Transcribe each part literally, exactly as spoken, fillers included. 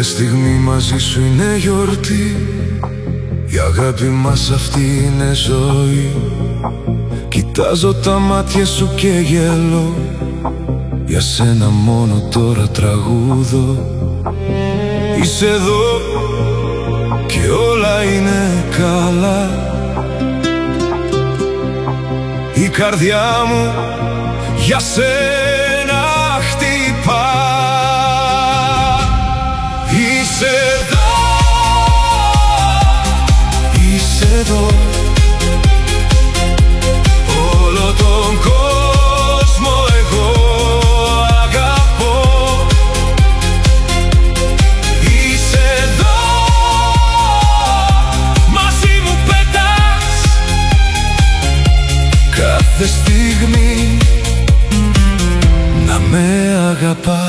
στιγμή μαζί σου είναι γιορτή. Η αγάπη μας αυτή είναι ζωή. Κοιτάζω τα μάτια σου και γελώ. Για σένα μόνο τώρα τραγούδω. Είσαι εδώ και όλα είναι καλά. Η καρδιά μου για σένα χτυπά. Είσαι εδώ, είσαι εδώ. Όλο τον κόσμο εγώ αγαπώ. Είσαι εδώ, μαζί μου πετάς. Κάθε στιγμή να με αγαπάς.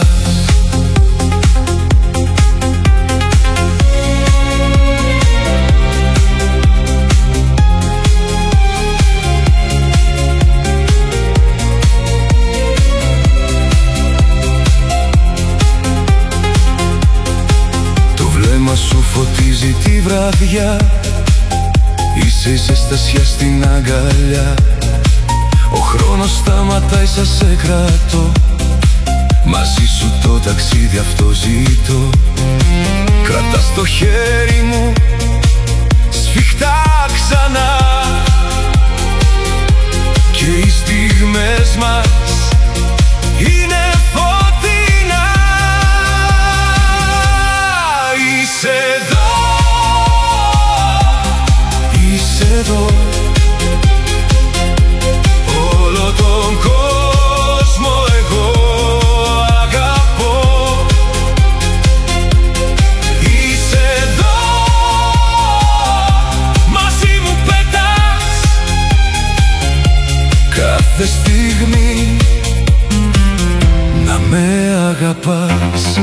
Σου φωτίζει τη βραδιά. Είσαι η ζεστασιά στην αγκαλιά. Ο χρόνος σταματάει, σας σε κρατώ. Μαζί σου το ταξίδι αυτό ζήτω. Κρατάς το χέρι μου σφιχτά ξανά. Και οι στιγμές μας είναι φωτεινά. Είσαι εδώ, είσαι εδώ. Όλο τον κόσμο εγώ αγαπώ. Είσαι εδώ, μαζί μου πετάς. Κάθε στιγμή να με αγαπάς.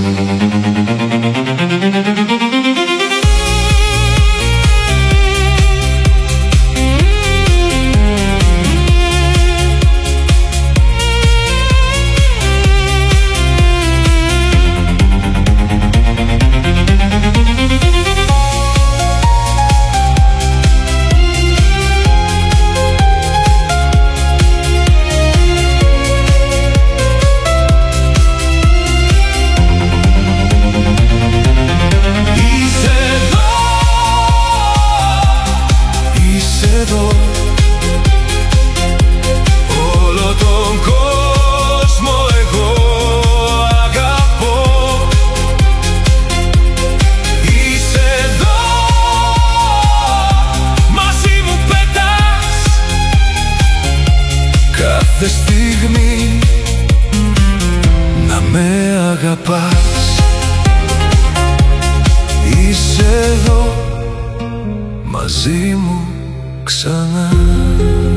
Όλο τον κόσμο εγώ αγαπώ. Είσαι εδώ, μαζί μου πετάς. Κάθε στιγμή να με αγαπάς. Είσαι εδώ μαζί μου ξανά.